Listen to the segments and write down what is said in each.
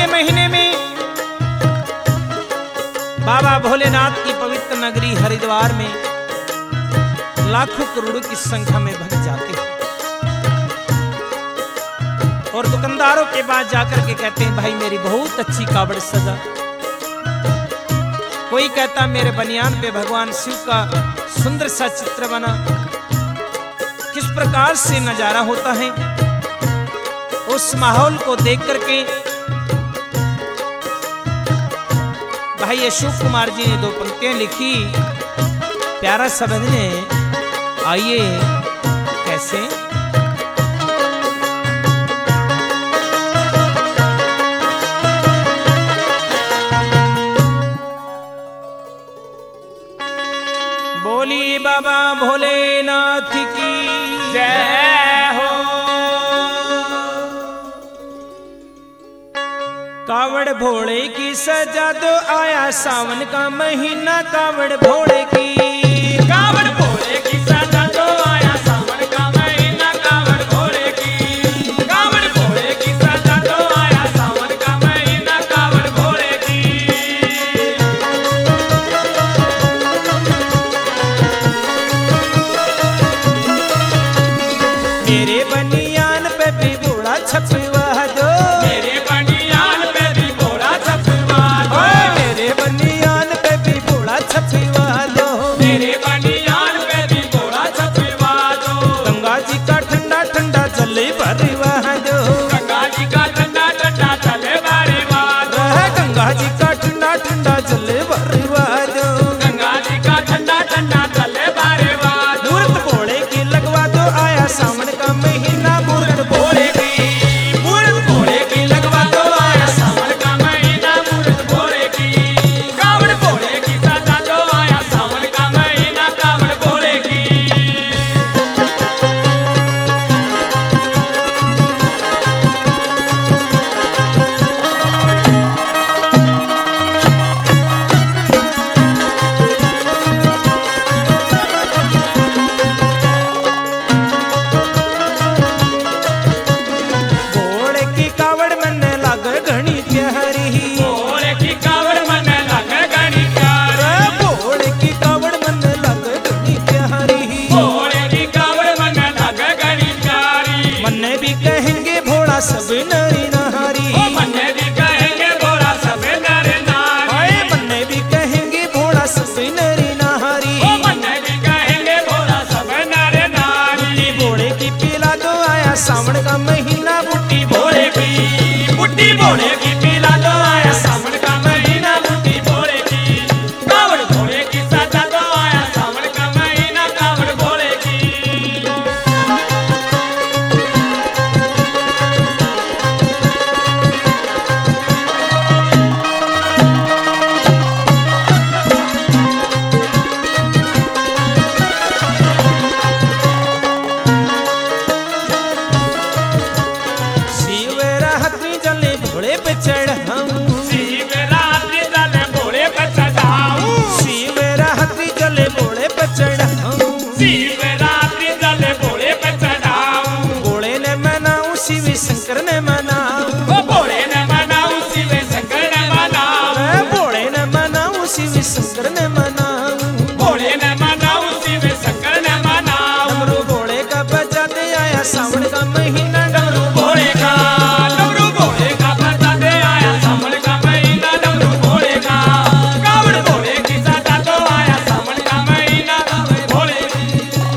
के महीने में बाबा भोलेनाथ की पवित्र नगरी हरिद्वार में लाखों करोड़ों की संख्या में भक्त जाते हैं और दुकानदारों के पास जाकर के कहते हैं, भाई मेरी बहुत अच्छी कावड़ सजा। कोई कहता मेरे बनियान पे भगवान शिव का सुंदर सा चित्र बना। किस प्रकार से नजारा होता है, उस माहौल को देख करके भाई अशोक कुमार जी ने 2 पंक्तियां लिखी। प्यारा शब्द ने, आइए कैसे। बोली बाबा भोलेनाथ की जय हो। कावड़ भोले की सजा दो, आया सावन का महीना कावड़ भोले की। कावड़ भोले की सजा दो, आया सावन का महीना कावड़ भोले की। कावड़ भोले की सजा दो, आया सावन का महीना कावड़ भोले की। मेरे बनियान पे भी बूढ़ा छपवा दो, मेरे बनियान पे भी घोड़ा छपवा दो, मेरे बनियान पे भी बूढ़ा छपवा दो, मेरे बनियान पे भी घोड़ा छपवा दो। गंगा जी का ठंडा ठंडा जल भरवा दो, गंगा जी का ठंडा ठंडा चले बारे बाद, गंगा जी का ठंडा ठंडा जल भरवा दो। गंगा जी का ठंडा ठंडा चले बारे बाद। मूर्त भोले की लगवा दो, आया सावन का महीना मूर्त भोले की। मूर्त भोले की लगवा दो, आया सावन का महीना मूर्त भोले की। कावड़ भोले की सजा दो, आया सावन का महीना कावड़ भोले की। भोले की कावड़ मन लागे घनी प्यारी, भोले की कावड़ मन लगे घनी प्यारी। भोले की कावड़ मन लागे घनी प्यारी। भोले की कावड़ मन लगे घनी प्यारी। मन भी कहेंगे भोला सब नरी नारी, ओ मन्ने भी कहेंगे भोला सब नर नारी। आए मन भी कहेंगे भोला सब नरी नारी। ओ मन्ने भी कहेंगे भोला सब नर नारी। भोले की पिला दो, आया सावन का महीना बूटी भोले की। बुड्ढी भोले की पिला दो, आया सावन का महीना बुड्ढी भोले की। कावड़ भोले की सजा दो, आया सावन का महीना कावड़ भोले की। शिवरात्रि जले भोले पे चढ़ाऊं, शिवरात्रि जले भोले पे चढ़ाऊं। शिवरात्रि जले भोले पे चढ़ाऊं। शिवरात्रि जले भोले पे चढ़ाऊं। भोले ने मनाऊं, शिव शंकर ने मनाऊं, ओ भोले ने मनाऊं, शिव शंकर ने मनाऊं। भोले ने मनाऊं, शिव शंकर ने मनाऊं। भोले ने मनाऊं, शिव शंकर ने मनाऊं। डमरू भोले का बजा दे, आया सावन का महीना डमरू भोले का डमरू भोले का बजा दे, आया सावन का महीना डमरू भोले का। कावड़ भोले की सजा दो, आया सावन का महीना कावड़ भोले की।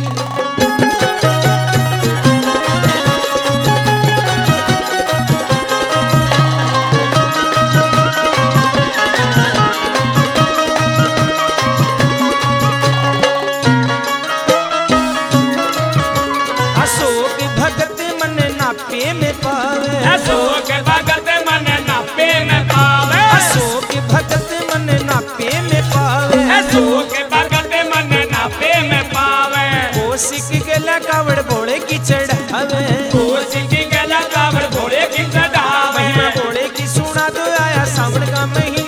अशोक भगत मन नापे में पावे, अशोक भगत मन नापे में पावे। अशोक भगत मन नापे में पावे। अशोक भगत मन नापे में पावे। कोशिक गला कावड़ भोले की चढ़ावे, कोशिश की गला कावड़ भोले की चढ़ावे। महिमा भोले की सुना दो, आया सावन का महीना